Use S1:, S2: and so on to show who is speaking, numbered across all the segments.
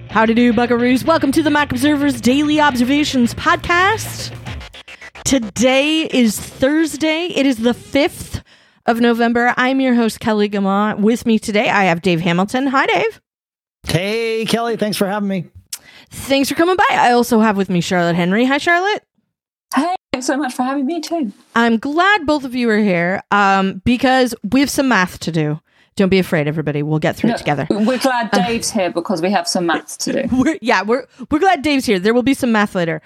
S1: Howdy do, buckaroos. Welcome to the Mac Observer's Daily Observations podcast. Today is Thursday. It is the 5th of November. I'm your host, Kelly Gama. With me today, I have Dave Hamilton. Hi, Dave.
S2: Hey, Kelly. Thanks for having me.
S1: Thanks for coming by. I also have with me Charlotte Henry. Hi, Charlotte.
S3: Hey, thanks so much for having me too.
S1: I'm glad both of you are here because we have some math to do. Don't be afraid, everybody. We'll get through it together.
S3: We're glad Dave's here because we have some maths to do.
S1: We're glad Dave's here. There will be some math later.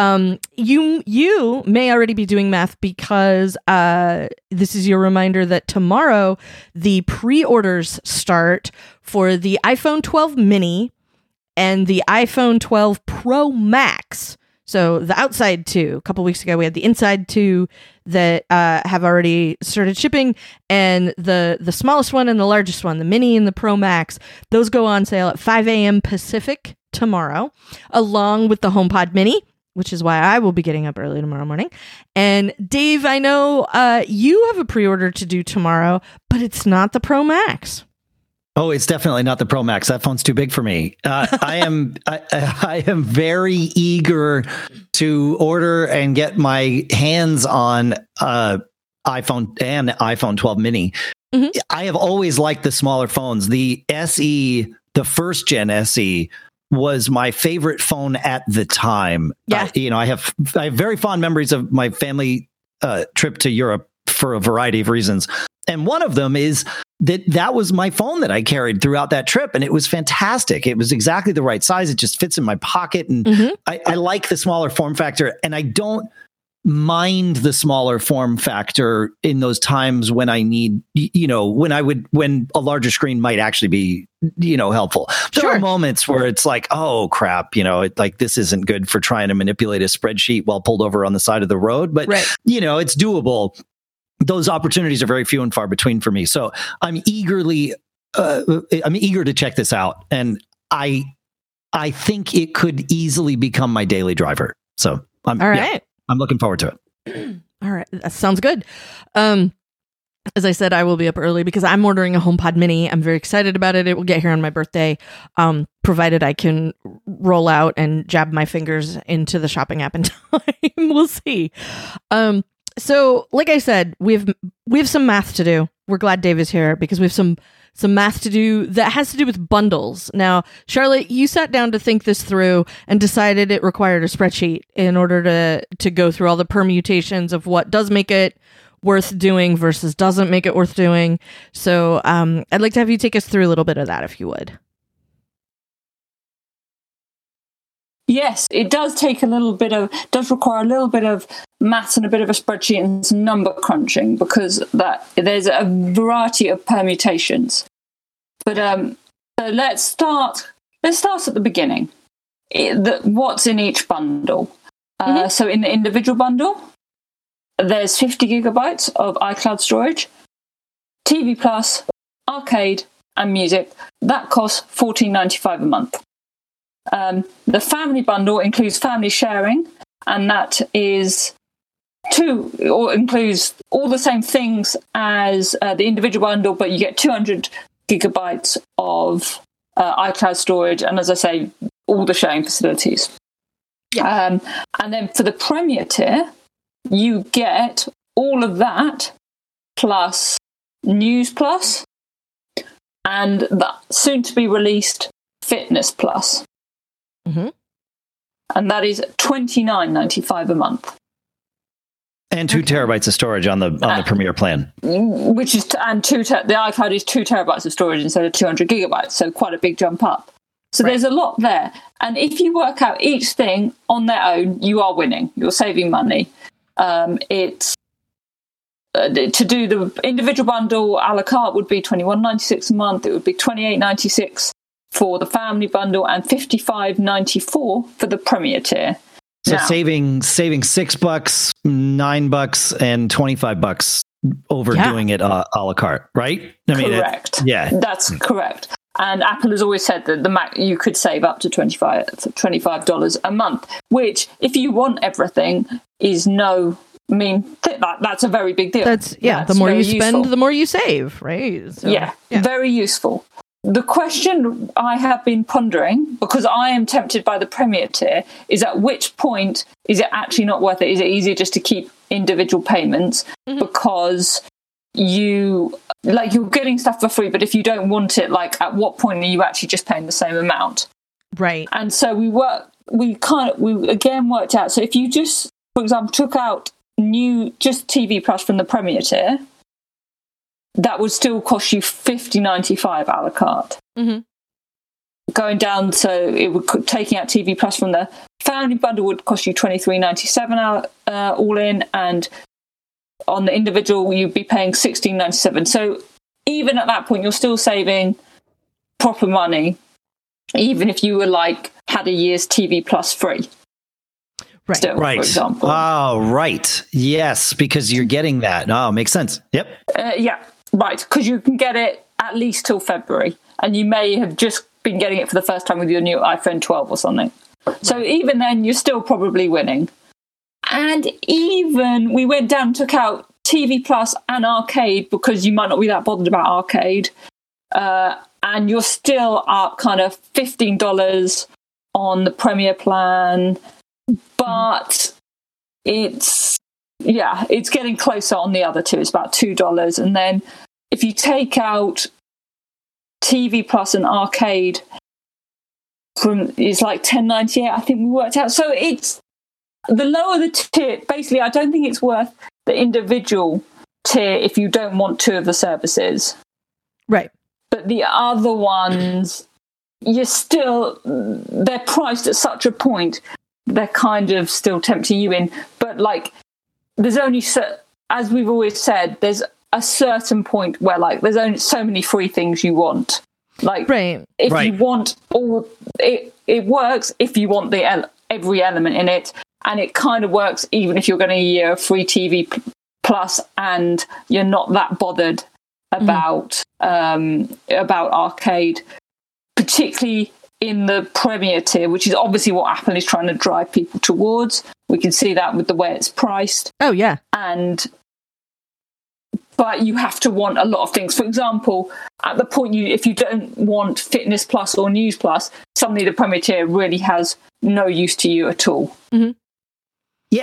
S1: You may already be doing math because this is your reminder that tomorrow the pre-orders start for the iPhone 12 mini and the iPhone 12 Pro Max. So the outside two, a couple weeks ago, we had the inside two that have already started shipping, and the smallest one and the largest one, the mini and the Pro Max, those go on sale at 5 a.m. Pacific tomorrow, along with the HomePod mini, which is why I will be getting up early tomorrow morning. And Dave, I know you have a pre-order to do tomorrow, but it's not the Pro Max.
S2: Oh, it's definitely not the Pro Max. That phone's too big for me. I am very eager to order and get my hands on iPhone and iPhone 12 mini. Mm-hmm. I have always liked the smaller phones. The SE, the first gen SE, was my favorite phone at the time.
S1: Yeah.
S2: I have very fond memories of my family trip to Europe for a variety of reasons. And one of them is that was my phone that I carried throughout that trip. And it was fantastic. It was exactly the right size. It just fits in my pocket. And I like the smaller form factor. And I don't mind the smaller form factor in those times when I need, when a larger screen might actually be, helpful. There are moments where it's like, oh crap, this isn't good for trying to manipulate a spreadsheet while pulled over on the side of the road. But, it's doable. Those opportunities are very few and far between for me. So I'm eager to check this out. And I think it could easily become my daily driver. So I'm looking forward to it.
S1: All right. That sounds good. As I said, I will be up early because I'm ordering a HomePod mini. I'm very excited about it. It will get here on my birthday, provided I can roll out and jab my fingers into the shopping app in time. We'll see. So, like I said, we have some math to do. We're glad Dave is here because we have some math to do that has to do with bundles. Now, Charlotte, you sat down to think this through and decided it required a spreadsheet in order to go through all the permutations of what does make it worth doing versus doesn't make it worth doing. So, I'd like to have you take us through a little bit of that, if you would.
S3: Yes, it does require a little bit of maths and a bit of a spreadsheet and some number crunching because there's a variety of permutations. But so let's start at the beginning. What's in each bundle? So in the individual bundle, there's 50 gigabytes of iCloud storage, TV Plus, arcade, and music. That costs $14.95 a month. The family bundle includes family sharing, and that is includes all the same things as the individual bundle, but you get 200 gigabytes of iCloud storage, and as I say, all the sharing facilities. Yeah. And then for the Premier tier, you get all of that plus News Plus and the soon-to-be released Fitness Plus. Mm-hmm. And that is $29.95 a month.
S2: And 2 terabytes of storage on the Premier plan.
S3: The iCloud is 2 terabytes of storage instead of 200 gigabytes, so quite a big jump up. So there's a lot there. And if you work out each thing on their own, you are winning. You're saving money. It's to do the individual bundle a la carte would be $21.96 a month. It would be $28.96 for the family bundle and $55.94 for the Premier tier.
S2: So saving $6, $9, and $25 over doing it a la carte, right?
S3: Correct. That's correct. And Apple has always said that the Mac you could save up to $25 a month, which, if you want everything, is that's a very big deal.
S1: That's the more you spend, the more you save, right? So,
S3: very useful. the question I have been pondering, because I am tempted by the Premier tier, is at which point is it actually not worth it? Is it easier just to keep individual payments because you're getting stuff for free, but if you don't want it, like at what point are you actually just paying the same amount?
S1: Right.
S3: And so we again worked out. So if you just, for example, took out just TV Plus from the Premier tier, that would still cost you $50.95 a la carte.
S1: Mm-hmm.
S3: Going down, so it would taking out TV Plus from the family bundle would cost you $23.97 all in, and on the individual you'd be paying $16.97. So even at that point, you're still saving proper money, even if you were had a year's TV Plus free.
S1: Right.
S3: Still,
S2: right.
S3: For example.
S2: Oh, right. Yes, because you're getting that. Oh, makes sense. Yep.
S3: Yeah. Right, because you can get it at least till February, and you may have just been getting it for the first time with your new iPhone 12 or something. Right. So even then, you're still probably winning. And even we went down and took out TV Plus and Arcade, because you might not be that bothered about Arcade, and you're still up kind of $15 on the Premier plan, but it's getting closer on the other two. It's about $2. And then if you take out TV Plus and Arcade, it's like $10.98, I think we worked out. So it's the lower the tier. Basically, I don't think it's worth the individual tier if you don't want two of the services.
S1: Right.
S3: But the other ones, they're priced at such a point, they're kind of still tempting you in. But there's only, as we've always said, there's a certain point where there's only so many free things you want.
S1: Right.
S3: If you want all, it works if you want every element in it, and it kind of works even if you're getting a year of free TV Plus and you're not that bothered about Arcade, particularly in the Premier tier, which is obviously what Apple is trying to drive people towards. We can see that with the way it's priced.
S1: Oh, yeah.
S3: But you have to want a lot of things. For example, at the point if you don't want Fitness Plus or News Plus, suddenly the Premier tier really has no use to you at all.
S1: Mm-hmm.
S2: Yeah,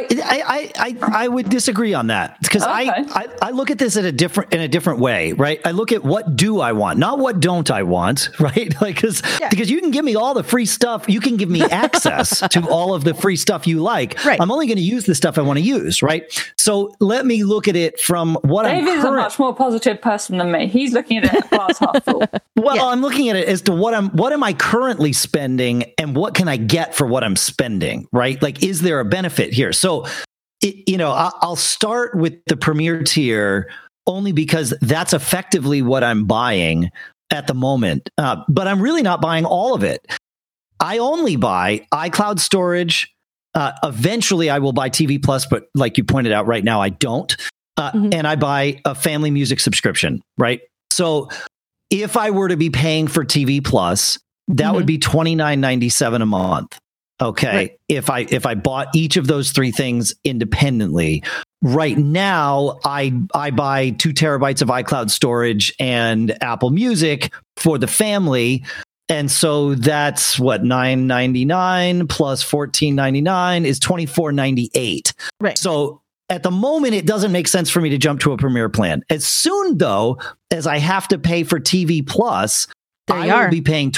S2: I would disagree on that, because I look at this in a different way, right? I look at what do I want, not what don't I want, right? Because you can give me all the free stuff, you can give me access to all of the free stuff you like. Right. I'm only going to use the stuff I want to use, right? So let me look at it from what
S3: David's a much more positive person than me. He's looking at it at glass half full.
S2: Well, I'm looking at it as to what am I currently spending and what can I get for what I'm spending, right? Is there a benefit here? So, I'll start with the Premier tier only because that's effectively what I'm buying at the moment. But I'm really not buying all of it. I only buy iCloud storage. Eventually, I will buy TV Plus, but like you pointed out, right now I don't. And I buy a family music subscription, right? So, if I were to be paying for TV Plus, that would be $29.97 a month. Okay. Right. If I bought each of those three things independently, right now I buy 2 terabytes of iCloud storage and Apple Music for the family. And so that's what, $9.99 plus $14.99 is $24.98. Right. So at the moment, it doesn't make sense for me to jump to a Premier plan. As soon, though, as I have to pay for TV Plus, I will be paying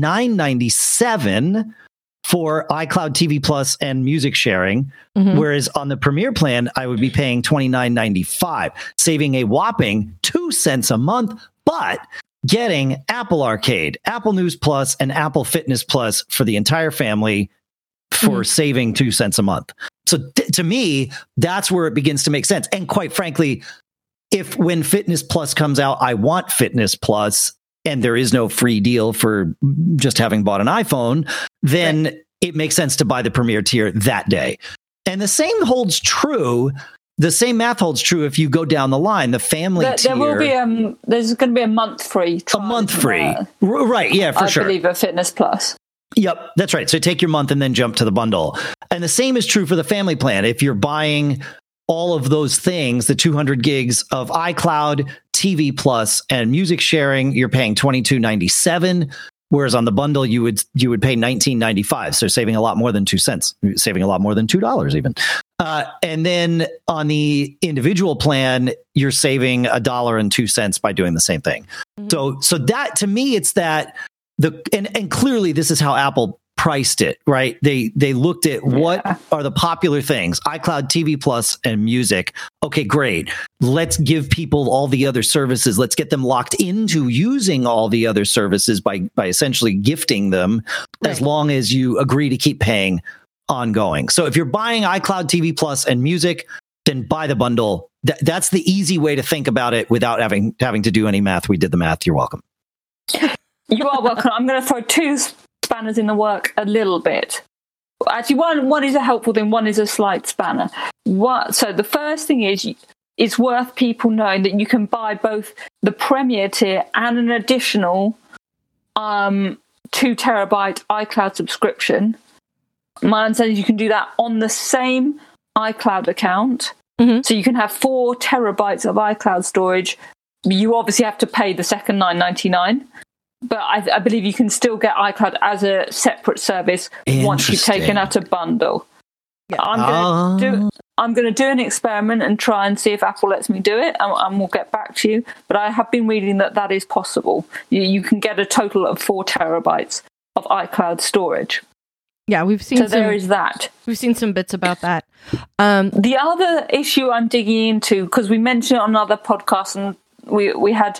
S2: $29.97 for iCloud TV Plus and music sharing, whereas on the Premier plan, I would be paying $29.95, saving a whopping 2 cents a month, but getting Apple Arcade, Apple News Plus, and Apple Fitness Plus for the entire family for saving 2 cents a month. So to me, that's where it begins to make sense. And quite frankly, when Fitness Plus comes out, I want Fitness Plus, and there is no free deal for just having bought an iPhone, then it makes sense to buy the Premier tier that day. And the same holds true. The same math holds true if you go down the line. The family tier.
S3: There will be there's going to be a month free.
S2: A month free. Right. Yeah, for sure.
S3: I believe a Fitness Plus.
S2: Yep, that's right. So take your month and then jump to the bundle. And the same is true for the family plan. If you're buying all of those things, the 200 gigs of iCloud, TV Plus and music sharing, you're paying $22.97. Whereas on the bundle, you would pay $19.95. So saving a lot more than 2 cents, saving a lot more than $2 even. And then on the individual plan, you're saving $1.02 by doing the same thing. Mm-hmm. So that, to me, it's that and clearly this is how Apple priced it, right? They looked at what are the popular things, iCloud, TV Plus, and music. Okay, great. Let's give people all the other services. Let's get them locked into using all the other services by essentially gifting them, as long as you agree to keep paying ongoing. So if you're buying iCloud, TV Plus, and music, then buy the bundle. That's the easy way to think about it without having to do any math. We did the math. You're welcome.
S3: You are welcome. I'm going to throw two spanners in the work a little bit. Actually, one is a helpful thing, one is a slight spanner. So the first thing is, it's worth people knowing that you can buy both the Premier tier and an additional 2 terabyte iCloud subscription. My understanding is you can do that on the same iCloud account. Mm-hmm. So you can have 4 terabytes of iCloud storage. You obviously have to pay the second $9.99. But I believe you can still get iCloud as a separate service once you've taken out a bundle. Yeah. I'm going to do an experiment and try and see if Apple lets me do it, and we'll get back to you. But I have been reading that is possible. You can get a total of 4 terabytes of iCloud storage.
S1: Yeah, we've seen.
S3: So there is that.
S1: We've seen some bits about that.
S3: The other issue I'm digging into, because we mentioned it on another podcast, and we had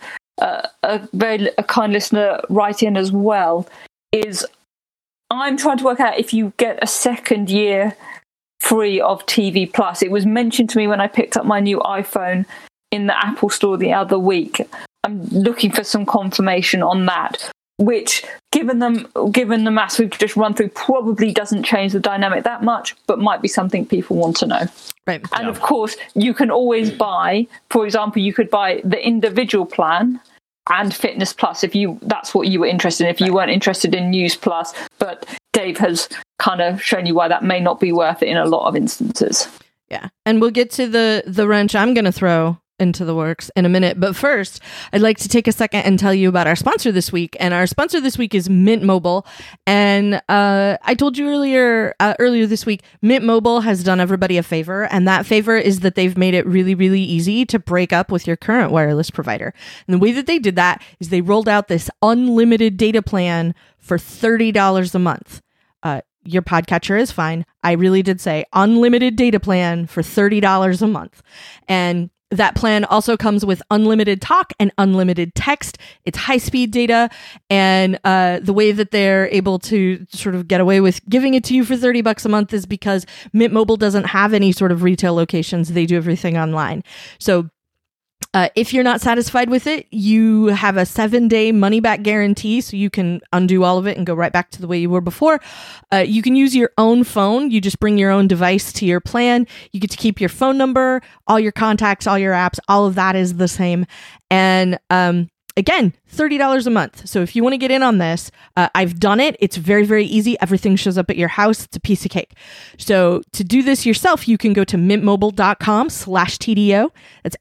S3: a kind listener write in as well, is I'm trying to work out if you get a second year free of TV Plus. It was mentioned to me when I picked up my new iPhone in the Apple Store the other week. I'm looking for some confirmation on that, which, given the maths we've just run through, probably doesn't change the dynamic that much, but might be something people want to know.
S1: Right.
S3: And of course, you can always buy, for example, you could buy the individual plan and Fitness Plus if that's what you were interested in. If you weren't interested in News Plus, but Dave has kind of shown you why that may not be worth it in a lot of instances.
S1: Yeah. And we'll get to the wrench I'm going to throw into the works in a minute. But first, I'd like to take a second and tell you about our sponsor this week. And our sponsor this week is Mint Mobile. And I told you earlier this week, Mint Mobile has done everybody a favor. And that favor is that they've made it really, really easy to break up with your current wireless provider. And the way that they did that is they rolled out this unlimited data plan for $30 a month. Your podcatcher is fine. I really did say unlimited data plan for $30 a month. And that plan also comes with unlimited talk and unlimited text. It's high-speed data, and the way that they're able to sort of get away with giving it to you for $30 a month is because Mint Mobile doesn't have any sort of retail locations. They do everything online. So if you're not satisfied with it, you have a 7-day money-back guarantee, so you can undo all of it and go right back to the way you were before. You can use your own phone. You just bring your own device to your plan. You get to keep your phone number, all your contacts, all your apps, all of that is the same. And again, $30 a month. So if you want to get in on this, I've done it. It's very, very easy. Everything shows up at your house. It's a piece of cake. So to do this yourself, you can go to mintmobile.com/TDO. That's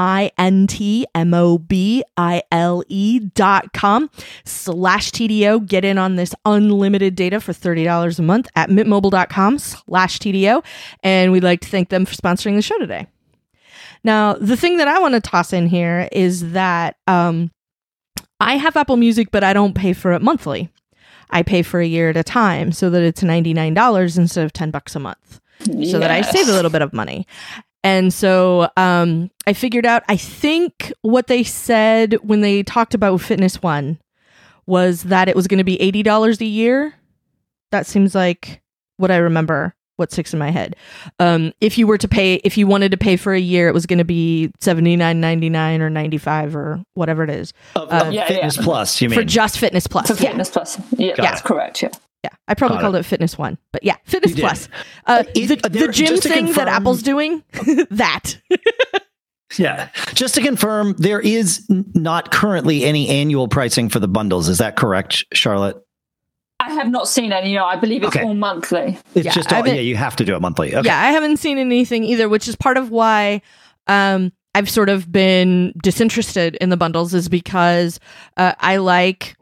S1: mintmobile.com/TDO. Get in on this unlimited data for $30 a month at mintmobile.com/TDO. And we'd like to thank them for sponsoring the show today. Now, the thing that I want to toss in here is that I have Apple Music, but I don't pay for it monthly. I pay for a year at a time so that it's $99 instead of $10 a month, so that I save a little bit of money. And so I figured out, I think what they said when they talked about Fitness One was that it was going to be $80 a year. That seems like what I remember. What sticks in my head. If you wanted to pay for a year, it was going to be $79.99 or $95 or whatever it is.
S2: Fitness Plus, you mean?
S1: For just Fitness Plus.
S3: For Fitness Plus. Yeah, that's correct. Yeah.
S1: Yeah, I probably called it Fitness One, but yeah, Fitness Plus. The gym thing that Apple's doing, that.
S2: Yeah. Just to confirm, there is not currently any annual pricing for the bundles. Is that correct, Charlotte?
S3: I have not seen any. I believe it's all monthly.
S2: It's just you have to do it monthly. Okay.
S1: Yeah, I haven't seen anything either, which is part of why I've sort of been disinterested in the bundles is because I like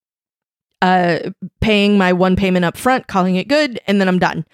S1: paying my one payment up front, calling it good, and then I'm done.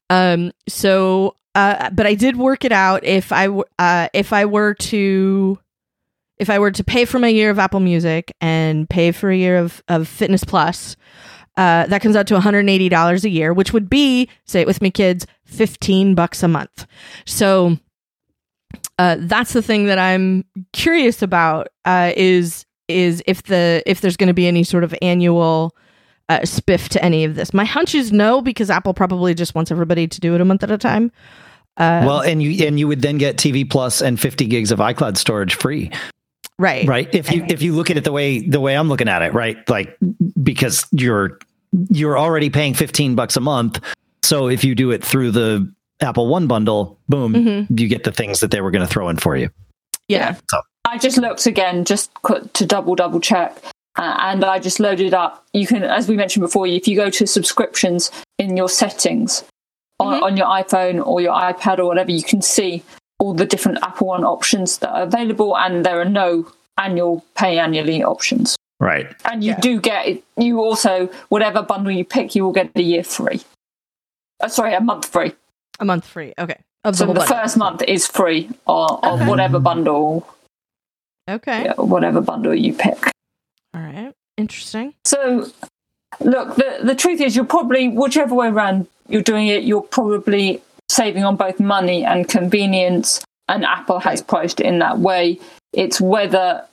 S1: But I did work it out. If I were to pay for my year of Apple Music and pay for a year of Fitness Plus, that comes out to $180 a year, which would be, say it with me, kids, $15 a month. So that's the thing that I'm curious about, is if there's going to be any sort of annual spiff to any of this. My hunch is no, because Apple probably just wants everybody to do it a month at a time.
S2: Well, and you would then get TV Plus and 50 gigs of iCloud storage free. Right. If you look at it the way I'm looking at it, right? Like, because you're already paying $15 a month. So if you do it through the Apple One bundle, boom, you get the things that they were going to throw in for you.
S1: Yeah.
S2: So
S3: I just looked again just to double check. And I just loaded up. You can, as we mentioned before, if you go to subscriptions in your settings on your iPhone or your iPad or whatever, you can see all the different Apple One options that are available, and there are no pay annually options.
S2: Right.
S3: And you do get, you also, whatever bundle you pick, you will get a year free. A month free.
S1: A month free. Okay.
S3: So the first month is free of whatever bundle.
S1: Okay.
S3: Yeah, whatever bundle you pick.
S1: All right. Interesting.
S3: So, look, the truth is, you're probably, whichever way around you're doing it, you're probably saving on both money and convenience, and Apple has priced it in that way. It's whether,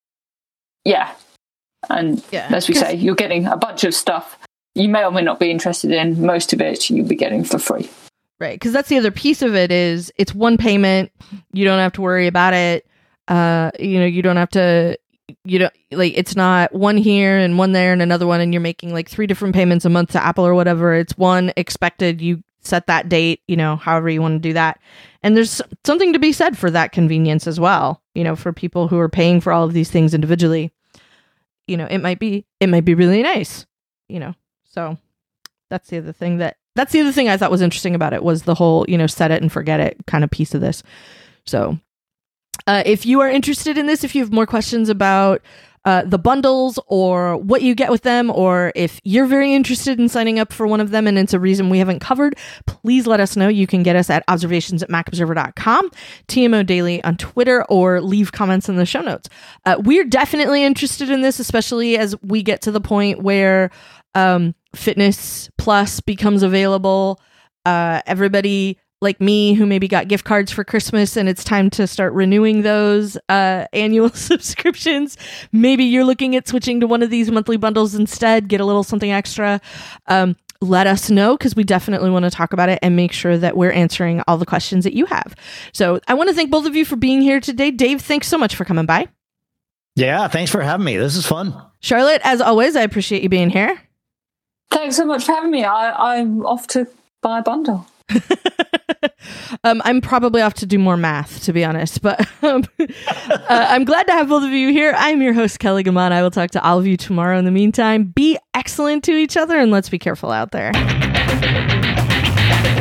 S3: as we say, you're getting a bunch of stuff you may or may not be interested in. Most of it you'll be getting for free.
S1: Right, because that's the other piece of it, is it's one payment. You don't have to worry about it. You don't have to... it's not one here and one there and another one, and you're making like 3 different payments a month to Apple or whatever. It's one expected. You set that date, however you want to do that. And there's something to be said for that convenience as well. For people who are paying for all of these things individually, it might be really nice. So that's the other thing I thought was interesting about it, was the whole, set it and forget it kind of piece of this. So if you are interested in this, if you have more questions about the bundles or what you get with them, or if you're very interested in signing up for one of them and it's a reason we haven't covered, please let us know. You can get us at observations@macobserver.com, TMO Daily on Twitter, or leave comments in the show notes. We're definitely interested in this, especially as we get to the point where Fitness Plus becomes available. Everybody like me who maybe got gift cards for Christmas and it's time to start renewing those annual subscriptions. Maybe you're looking at switching to one of these monthly bundles instead, get a little something extra. Let us know, because we definitely want to talk about it and make sure that we're answering all the questions that you have. So I want to thank both of you for being here today. Dave, thanks so much for coming by.
S2: Yeah, thanks for having me. This is fun.
S1: Charlotte, as always, I appreciate you being here.
S3: Thanks so much for having me. I'm off to buy a bundle.
S1: I'm probably off to do more math, to be honest, but I'm glad to have both of you here. I'm your host, Kelly Gaman. I will talk to all of you tomorrow. In the meantime, be excellent to each other, and let's be careful out there.